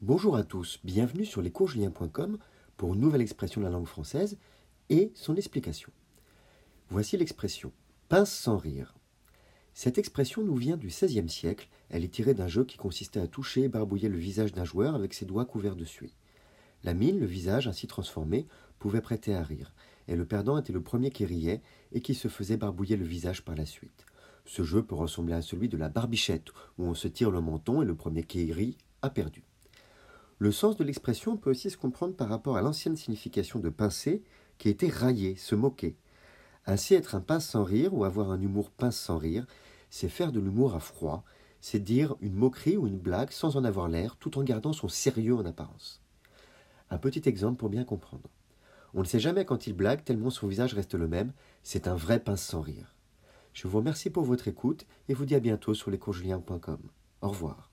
Bonjour à tous, bienvenue sur lescoursjulien.com pour une nouvelle expression de la langue française et son explication. Voici l'expression « pince sans rire ». Cette expression nous vient du XVIe siècle, elle est tirée d'un jeu qui consistait à toucher et barbouiller le visage d'un joueur avec ses doigts couverts de suie. La mine, le visage ainsi transformé, pouvait prêter à rire, et le perdant était le premier qui riait et qui se faisait barbouiller le visage par la suite. Ce jeu peut ressembler à celui de la barbichette, où on se tire le menton et le premier qui rit a perdu. Le sens de l'expression peut aussi se comprendre par rapport à l'ancienne signification de pincer, qui était railler, se moquer. Ainsi, être un pince sans rire ou avoir un humour pince sans rire, c'est faire de l'humour à froid, c'est dire une moquerie ou une blague sans en avoir l'air, tout en gardant son sérieux en apparence. Un petit exemple pour bien comprendre. On ne sait jamais quand il blague tellement son visage reste le même, c'est un vrai pince sans rire. Je vous remercie pour votre écoute et vous dis à bientôt sur lescoursjulien.com. Au revoir.